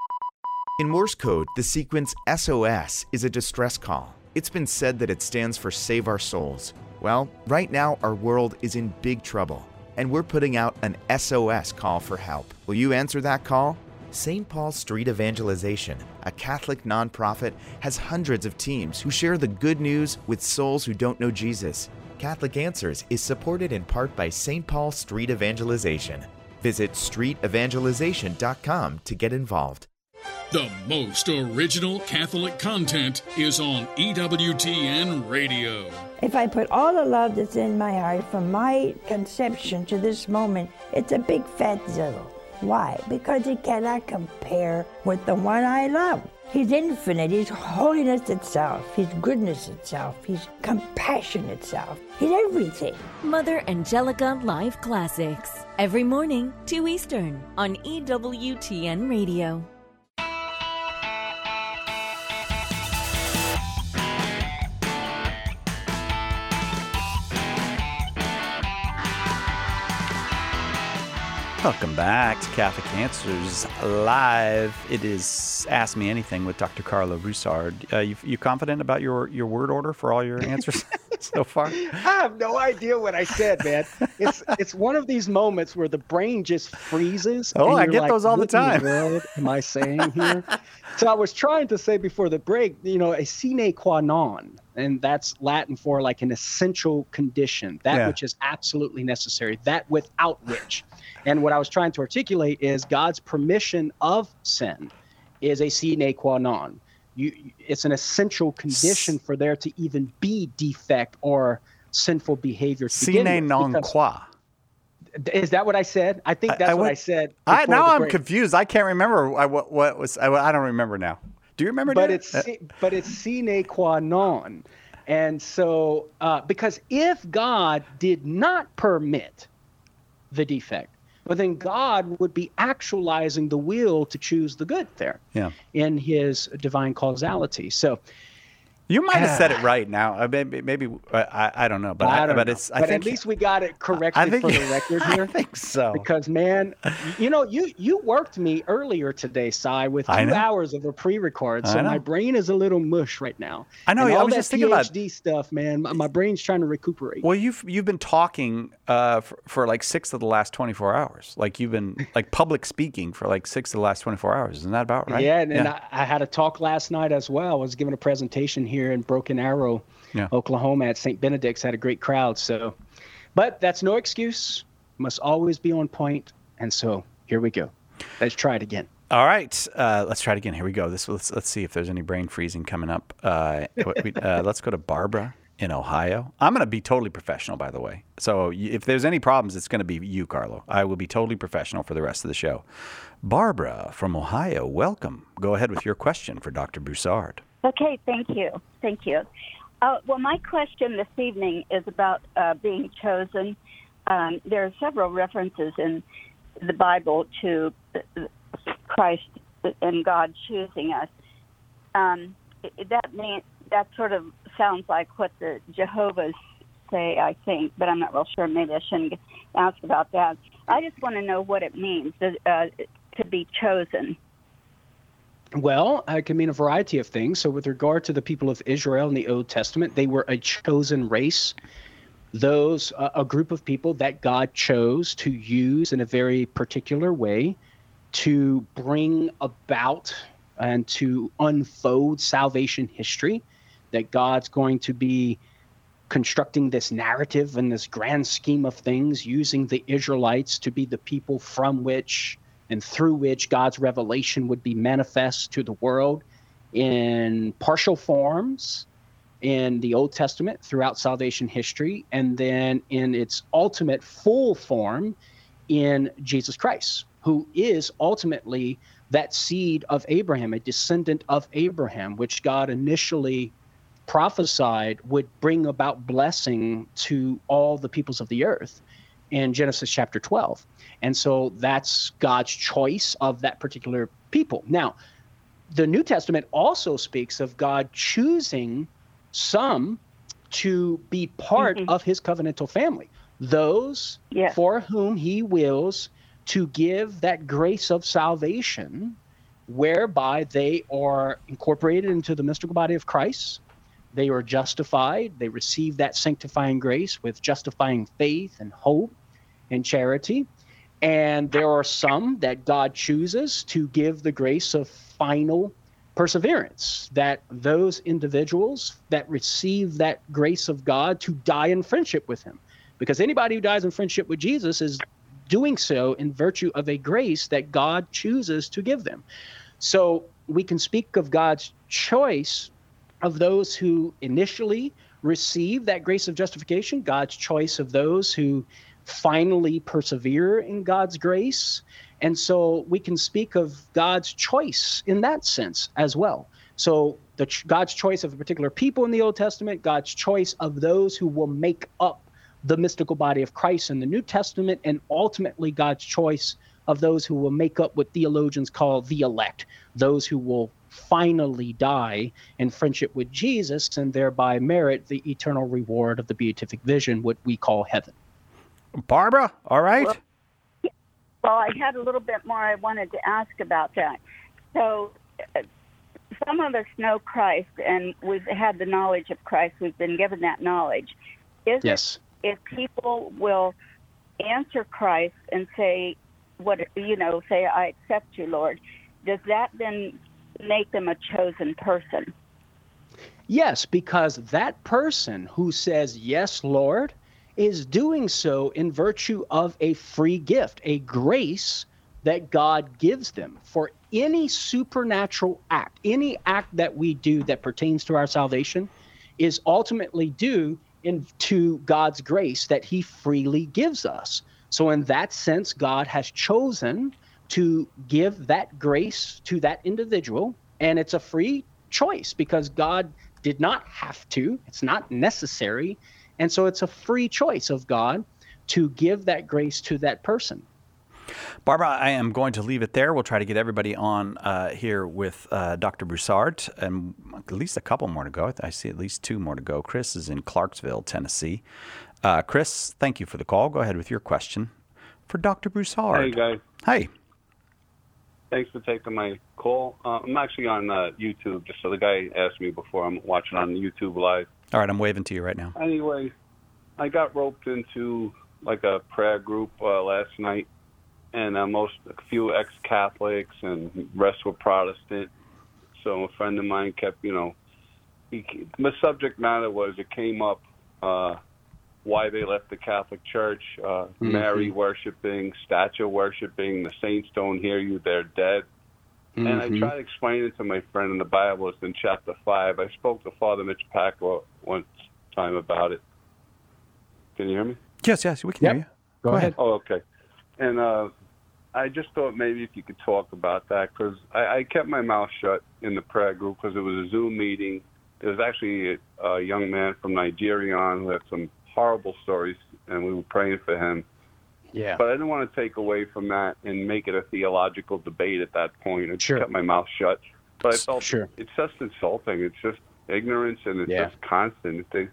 In Morse code, the sequence S O S is a distress call. It's been said that it stands for Save Our Souls. Well, right now our world is in big trouble, and we're putting out an S O S call for help. Will you answer that call? Saint Paul Street Evangelization, a Catholic nonprofit, has hundreds of teams who share the good news with souls who don't know Jesus. Catholic Answers is supported in part by Saint Paul Street Evangelization. Visit street evangelization dot com to get involved. The most original Catholic content is on E W T N Radio. If I put all the love that's in my heart from my conception to this moment, it's a big fat zero. Why? Because it cannot compare with the one I love. He's infinite. He's holiness itself. He's goodness itself. He's compassion itself. He's everything. Mother Angelica Live Classics. Every morning, two Eastern, on E W T N Radio. Welcome back to Catholic Answers Live. It is Ask Me Anything with Doctor Karlo Broussard. Uh, you, you confident about your, your word order for all your answers so far? I have no idea what I said, man. It's it's one of these moments where the brain just freezes. Oh, I you're get like, those all the what in time. the world am I saying here? So I was trying to say before the break, you know, a sine qua non, and that's Latin for like an essential condition, that Yeah. which is absolutely necessary, that without which. And what I was trying to articulate is God's permission of sin is a sine qua non. You, it's an essential condition for there to even be defect or sinful behavior. To begin Sine with, non because- qua. Is that what I said? I think that's I what would- I said. I, before now the I'm break. confused. I can't remember I, what, what was. I, I don't remember now. Do you remember? But Dan? it's si- but it's sine qua non, and so uh, because if God did not permit the defect, well, then God would be actualizing the will to choose the good there Yeah. in His divine causality. So. You might have said it right now. Uh, Maybe, maybe uh, I, I don't know, but I I, don't but know. it's. I but think at least we got it correctly I think- for the record here. I think so. Because man, you know, you you worked me earlier today, Cy, with I two know. hours of a pre-record, I so know. my brain is a little mush right now. I know, And I all was that just thinking about- PhD stuff, man. My, my brain's trying to recuperate. Well, you've you've been talking uh, for, for like six of the last twenty-four hours. Like you've been like public speaking for like six of the last twenty-four hours. Isn't that about right? Yeah, and, and I, I had a talk last night as well. I was giving a presentation here in Broken Arrow, Yeah. Oklahoma at Saint Benedict's. Had a great crowd. So, but that's no excuse. Must always be on point. And so here we go. Let's try it again. All right, uh, let's try it again. Here we go. This let's let's see if there's any brain freezing coming up. Uh, we, uh, let's go to Barbara in Ohio. I'm going to be totally professional, by the way. So y- if there's any problems, it's going to be you, Karlo. I will be totally professional for the rest of the show. Barbara from Ohio, welcome. Go ahead with your question for Doctor Broussard. Okay, thank you. Thank you. Uh, well, my question this evening is about uh, being chosen. Um, there are several references in the Bible to Christ and God choosing us. Um, that mean, that sort of sounds like what the Jehovah's say I think, but I'm not real sure. Maybe I shouldn't ask about that. I just want to know what it means to, uh, to be chosen. Well, it can mean a variety of things. So with regard to the people of Israel in the Old Testament, they were a chosen race. Those, uh, a group of people that God chose to use in a very particular way to bring about and to unfold salvation history, that God's going to be constructing this narrative and this grand scheme of things, using the Israelites to be the people from which and through which God's revelation would be manifest to the world in partial forms in the Old Testament throughout salvation history, and then in its ultimate full form in Jesus Christ, who is ultimately that seed of Abraham, a descendant of Abraham, which God initially prophesied would bring about blessing to all the peoples of the earth in Genesis chapter twelve. And so that's God's choice of that particular people. Now, the New Testament also speaks of God choosing some to be part mm-hmm. of his covenantal family, those yes. for whom he wills to give that grace of salvation, whereby they are incorporated into the mystical body of Christ. They are justified. They receive that sanctifying grace with justifying faith and hope and charity. And there are some that God chooses to give the grace of final perseverance, that those individuals that receive that grace of God to die in friendship with him. Because anybody who dies in friendship with Jesus is doing so in virtue of a grace that God chooses to give them. So we can speak of God's choice of those who initially receive that grace of justification, God's choice of those who finally persevere in God's grace. And so we can speak of God's choice in that sense as well. So the God's choice of a particular people in the Old Testament, God's choice of those who will make up the mystical body of Christ in the New Testament, and ultimately God's choice of those who will make up what theologians call the elect, those who will finally die in friendship with Jesus and thereby merit the eternal reward of the beatific vision, what we call heaven. Barbara, all right? Well, well, I had a little bit more I wanted to ask about that. So uh, some of us know Christ, and we've had the knowledge of Christ. We've been given that knowledge. Is yes. it, if people will answer Christ and say, "What you know," say, "I accept you, Lord," does that then make them a chosen person? Yes, because that person who says, "Yes, Lord," is doing so in virtue of a free gift, a grace that God gives them. For any supernatural act, any act that we do that pertains to our salvation is ultimately due in, to God's grace that he freely gives us. So in that sense, God has chosen to give that grace to that individual, and it's a free choice because God did not have to. It's not necessary. And so it's a free choice of God to give that grace to that person. Barbara, I am going to leave it there. We'll try to get everybody on uh, here with uh, Doctor Broussard, and at least a couple more to go. I see at least two more to go. Chris is in Clarksville, Tennessee. Uh, Chris, thank you for the call. Go ahead with your question for Doctor Broussard. Hey, guys. Hey. Thanks for taking my call. Uh, I'm actually on uh, YouTube, just so the guy asked me before. I'm watching on YouTube Live. All right, I'm waving to you right now. Anyway, I got roped into like a prayer group uh, last night, and uh, most a few ex-Catholics and rest were Protestant. So a friend of mine kept, you know, he, the subject matter was it came up uh, why they left the Catholic Church, uh, mm-hmm. Mary worshiping, statue worshiping, the saints don't hear you, they're dead. Mm-hmm. And I tried explaining to my friend in the Bible, it's in chapter five. I spoke to Father Mitch Packer one time about it. Can you hear me? Yes, yes, we can yep. hear you. Go, Go ahead. ahead. Oh, okay. And uh, I just thought maybe if you could talk about that, because I, I kept my mouth shut in the prayer group because it was a Zoom meeting. There was actually a, a young man from Nigeria on who had some horrible stories, and we were praying for him. Yeah. But I didn't want to take away from that and make it a theological debate at that point. I just sure. kept my mouth shut. But I felt sure. it's just insulting. It's just ignorance, and it's yeah. just constant. They,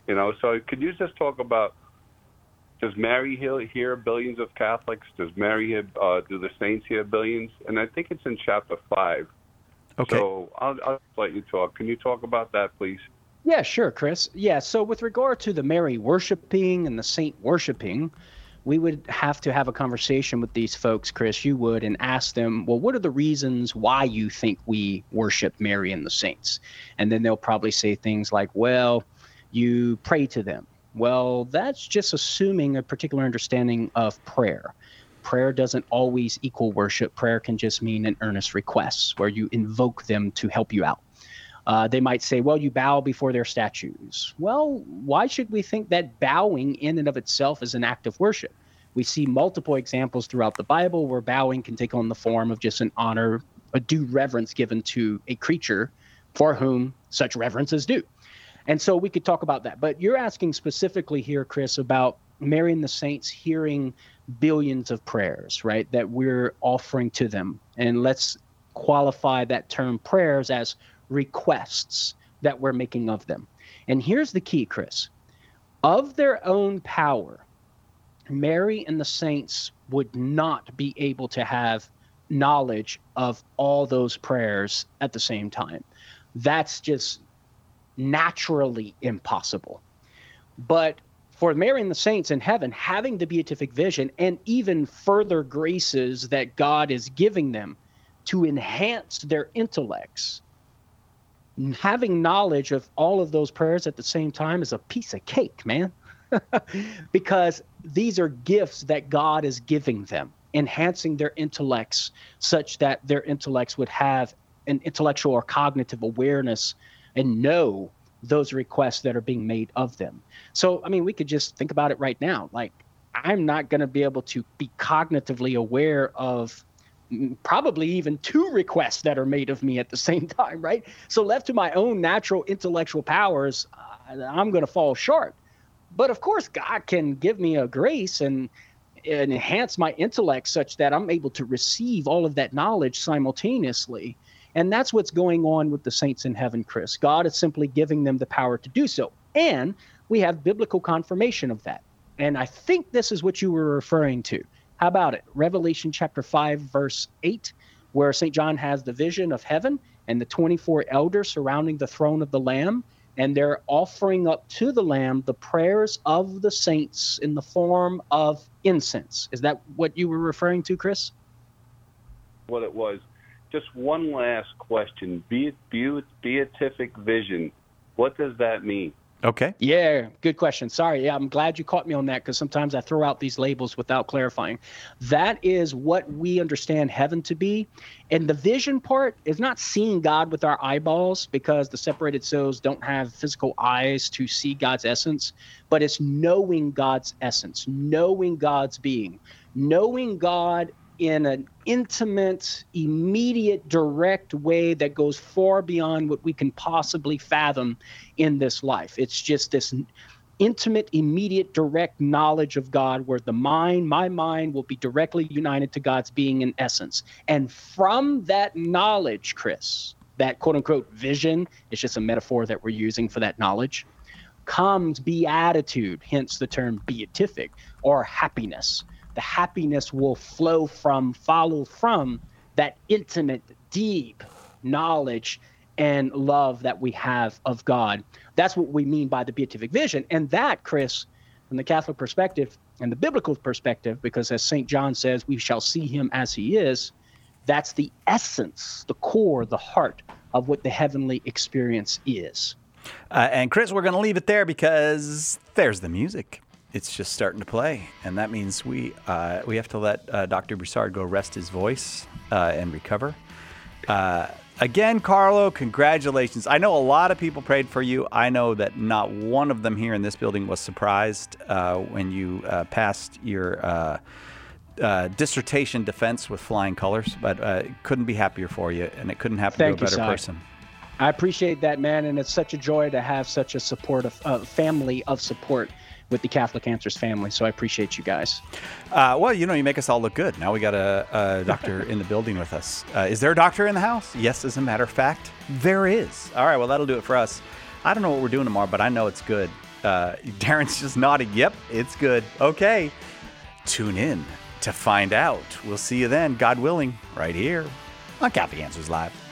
You know, so could you just talk about, does Mary heal, hear billions of Catholics? Does Mary hear, uh, do the saints hear billions? And I think it's in chapter five. Okay. So I'll, I'll let you talk. Can you talk about that, please? Yeah, sure, Chris. Yeah, so with regard to the Mary worshiping and the saint worshiping, we would have to have a conversation with these folks, Chris, you would, and ask them, well, what are the reasons why you think we worship Mary and the saints? And then they'll probably say things like, well, you pray to them. Well, that's just assuming a particular understanding of prayer. Prayer doesn't always equal worship. Prayer can just mean an earnest request where you invoke them to help you out. Uh, they might say, well, you bow before their statues. Well, why should we think that bowing in and of itself is an act of worship? We see multiple examples throughout the Bible where bowing can take on the form of just an honor, a due reverence given to a creature for whom such reverence is due. And so we could talk about that. But you're asking specifically here, Chris, about Mary and the saints hearing billions of prayers, right, that we're offering to them. And let's qualify that term prayers as requests that we're making of them. And here's the key, Chris. Of their own power, Mary and the saints would not be able to have knowledge of all those prayers at the same time. That's just naturally impossible. But for Mary and the saints in heaven, having the beatific vision and even further graces that God is giving them to enhance their intellects, having knowledge of all of those prayers at the same time is a piece of cake, man. Because these are gifts that God is giving them, enhancing their intellects such that their intellects would have an intellectual or cognitive awareness and know those requests that are being made of them. So, I mean, we could just think about it right now. Like, I'm not going to be able to be cognitively aware of probably even two requests that are made of me at the same time, right? So left to my own natural intellectual powers, uh, I'm going to fall short. But of course, God can give me a grace and, and enhance my intellect such that I'm able to receive all of that knowledge simultaneously. And that's what's going on with the saints in heaven, Chris. God is simply giving them the power to do so. And we have biblical confirmation of that. And I think this is what you were referring to. How about it? Revelation chapter five, verse eight, where Saint John has the vision of heaven and the twenty-four elders surrounding the throne of the Lamb, and they're offering up to the Lamb the prayers of the saints in the form of incense. Is that what you were referring to, Chris? What it was. Just one last question. Be- be- beatific vision. What does that mean? Okay. Yeah, good question. Sorry. Yeah, I'm glad you caught me on that because sometimes I throw out these labels without clarifying. That is what we understand heaven to be. And the vision part is not seeing God with our eyeballs because the separated souls don't have physical eyes to see God's essence, but it's knowing God's essence, knowing God's being, knowing God in an intimate, immediate, direct way that goes far beyond what we can possibly fathom in this life. It's just this intimate, immediate, direct knowledge of God where the mind, my mind, will be directly united to God's being in essence. And from that knowledge, Chris, that quote-unquote vision, it's just a metaphor that we're using for that knowledge, comes beatitude, hence the term beatific, or happiness. The happiness will flow from, follow from that intimate, deep knowledge and love that we have of God. That's what we mean by the beatific vision. And that, Chris, from the Catholic perspective and the biblical perspective, because as Saint John says, we shall see him as he is, that's the essence, the core, the heart of what the heavenly experience is. Uh, and Chris, we're going to leave it there because there's the music. It's just starting to play, and that means we uh, we have to let uh, Doctor Broussard go rest his voice uh, and recover. Uh, again, Carlo, congratulations. I know a lot of people prayed for you. I know that not one of them here in this building was surprised uh, when you uh, passed your uh, uh, dissertation defense with flying colors, but uh, couldn't be happier for you, and it couldn't happen Thank to a better you, Si. person. I appreciate that, man, and it's such a joy to have such a supportive uh, family of support with the Catholic Answers family. So I appreciate you guys. Uh, well, you know, you make us all look good. Now we got a, a doctor in the building with us. Uh, is there a doctor in the house? Yes, as a matter of fact, there is. All right, well, that'll do it for us. I don't know what we're doing tomorrow, but I know it's good. Uh, Darren's just nodding. Yep, it's good. Okay. Tune in to find out. We'll see you then, God willing, right here on Catholic Answers Live.